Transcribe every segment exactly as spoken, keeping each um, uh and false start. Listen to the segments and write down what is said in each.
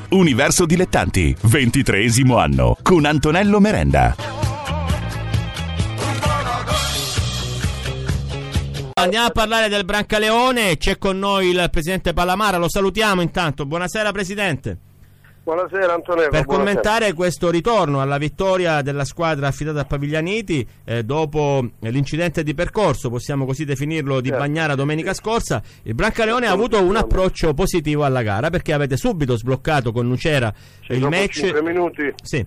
Universo Dilettanti, ventitreesimo anno, con Antonello Merenda. Andiamo a parlare del Brancaleone, c'è con noi il presidente Palamara, lo salutiamo intanto. Buonasera presidente. Buonasera Antonello. Per buonasera. commentare questo ritorno alla vittoria della squadra affidata a Paviglianiti eh, dopo l'incidente di percorso, possiamo così definirlo, di certo. Bagnara domenica scorsa, il Brancaleone ha avuto un approccio positivo alla gara perché avete subito sbloccato con Nucera sì, il dopo match. cinque minuti. Sì.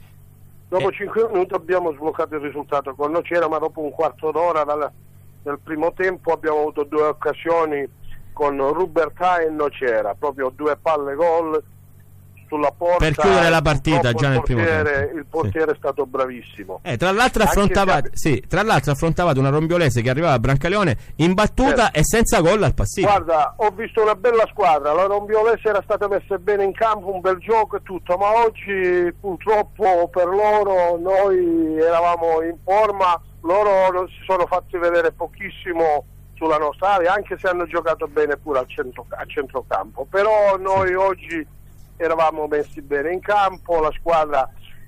Dopo eh. cinque minuti abbiamo sbloccato il risultato con Nucera, ma dopo un quarto d'ora dal, del primo tempo abbiamo avuto due occasioni con Rubertà e Nucera, proprio due palle gol sulla porta per chiudere la partita già nel primo tempo. Il portiere sì. è stato bravissimo. Eh, tra l'altro affrontavate, se... sì, tra l'altro affrontavate una Rombiolese che arrivava a Brancaleone imbattuta certo. e senza gol al passivo. Guarda, ho visto una bella squadra, la Rombiolese era stata messa bene in campo, un bel gioco e tutto, ma oggi purtroppo per loro noi eravamo in forma, loro non si sono fatti vedere pochissimo sulla nostra area, anche se hanno giocato bene pure al, centro, al centrocampo, però noi sì. oggi eravamo messi bene in campo, la squadra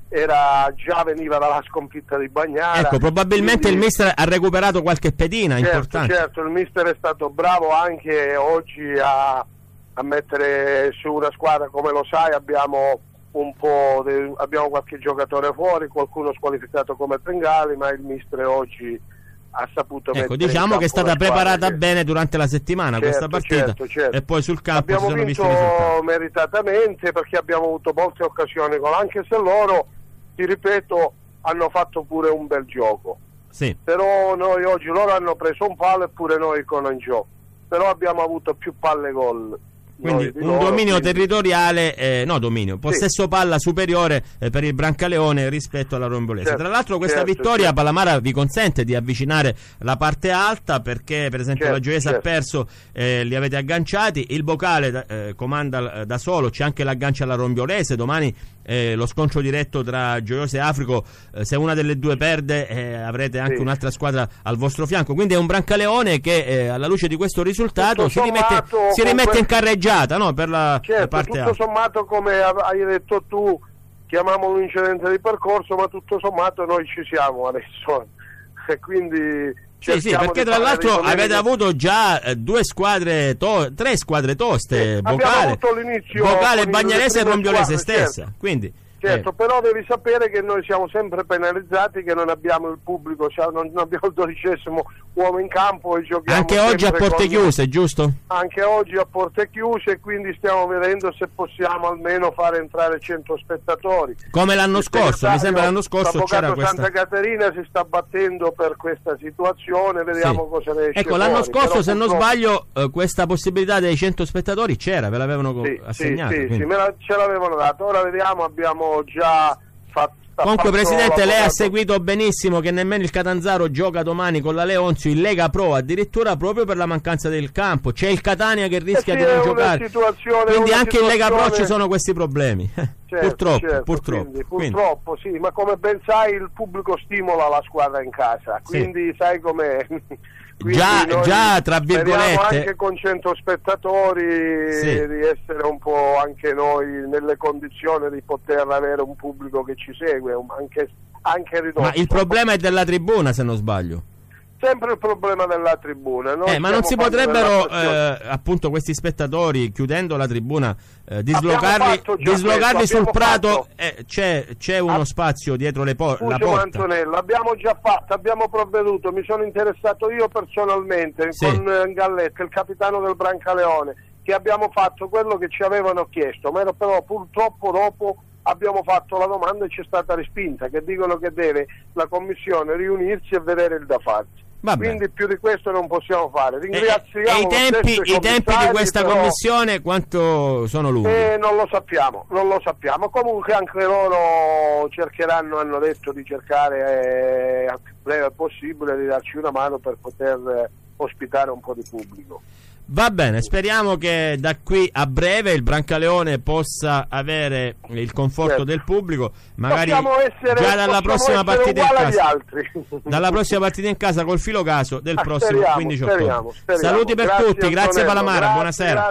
era già veniva dalla sconfitta di Bagnara. Ecco, probabilmente quindi... il mister ha recuperato qualche pedina certo, importante. Certo, il mister è stato bravo anche oggi a, a mettere su una squadra, come lo sai, abbiamo un po' de... abbiamo qualche giocatore fuori, qualcuno squalificato come Pengali, ma il mister oggi ha saputo ecco, mettere diciamo che è stata preparata che... bene durante la settimana certo, questa partita certo, certo. e poi sul campo abbiamo si sono vinto visti i risultati meritatamente perché abbiamo avuto molte occasioni, anche se loro, ti ripeto, hanno fatto pure un bel gioco. Sì. Però noi oggi loro hanno preso un palo e pure noi con un gioco, però abbiamo avuto più palle gol. Quindi un loro, dominio quindi... territoriale, eh, no dominio, possesso sì. palla superiore eh, per il Brancaleone rispetto alla Rombolese. Certo, Tra l'altro questa certo, vittoria certo. Palamara vi consente di avvicinare la parte alta perché per esempio certo, la Gioiese certo. ha perso, eh, li avete agganciati, il Bocale eh, comanda da solo, c'è anche l'aggancio alla Rombolese, domani eh, lo scontro diretto tra Gioiese e Africo, eh, se una delle due perde eh, avrete anche sì. un'altra squadra al vostro fianco, quindi è un Brancaleone che eh, alla luce di questo risultato tutto si rimette, si rimette quel... in carreggiata. No, per la, certo, la parte tutto alta. sommato, come hai detto tu, chiamiamolo un incidente di percorso, ma tutto sommato noi ci siamo adesso e quindi sì, sì, perché tra l'altro avete avuto già eh, due squadre to- tre squadre toste, sì, Bocale, Bocale Bagnarese e Rombiolese stessa, certo. quindi certo, eh. però devi sapere che noi siamo sempre penalizzati, che non abbiamo il pubblico, cioè non abbiamo il dodicesimo uomo in campo e giochiamo anche oggi a porte chiuse, giusto? Anche oggi a porte chiuse e quindi stiamo vedendo se possiamo almeno fare entrare cento spettatori. Come l'anno scorso, mi sembra l'anno scorso c'era questa. Santa Caterina si sta battendo per questa situazione, vediamo sì. cosa ne esce. Ecco, l'anno fuori. scorso, però se non purtroppo... sbaglio, eh, questa possibilità dei cento spettatori c'era, ve l'avevano sì, assegnato. Sì, sì, sì, me la, ce l'avevano dato, ora vediamo, abbiamo già fatto. Comunque Presidente, lei ha seguito benissimo che nemmeno il Catanzaro gioca domani con la Leonzio in Lega Pro, addirittura proprio per la mancanza del campo, c'è il Catania che rischia eh sì, di non giocare, quindi anche in Lega Pro ci sono questi problemi. Certo, purtroppo, certo, purtroppo, quindi, quindi. purtroppo sì, ma come ben sai il pubblico stimola la squadra in casa, quindi sì. sai com'è. Già, già tra virgolette anche con cento spettatori sì. di essere un po' anche noi nelle condizioni di poter avere un pubblico che ci segue anche, anche ridotto. Ma il problema è della tribuna, se non sbaglio. Sempre il problema della tribuna. Noi eh, ma non si potrebbero eh, appunto questi spettatori, chiudendo la tribuna, eh, dislocarli, dislocarli sul prato, eh, c'è, c'è uno spazio dietro le por- la porta. Antonello, abbiamo già fatto, abbiamo provveduto, mi sono interessato io personalmente sì. con eh, Galletti, il capitano del Brancaleone, che abbiamo fatto quello che ci avevano chiesto, ma però purtroppo dopo abbiamo fatto la domanda e ci è stata respinta, che dicono che deve la commissione riunirsi e vedere il da farsi. Quindi più di questo non possiamo fare. Ringraziamo e, e i tempi, i tempi di questa però, commissione quanto sono lunghi? Eh, non lo sappiamo, non lo sappiamo. Comunque anche loro cercheranno, hanno detto di cercare eh, al più breve possibile di darci una mano per poter eh, ospitare un po' di pubblico. Va bene, speriamo che da qui a breve il Brancaleone possa avere il conforto certo. del pubblico, magari essere, già dalla prossima partita in casa. Dalla prossima partita in casa col Filocaso del ah, prossimo speriamo, quindici ottobre. Speriamo, speriamo. Saluti per grazie tutti, grazie Palamara, grazie, buonasera.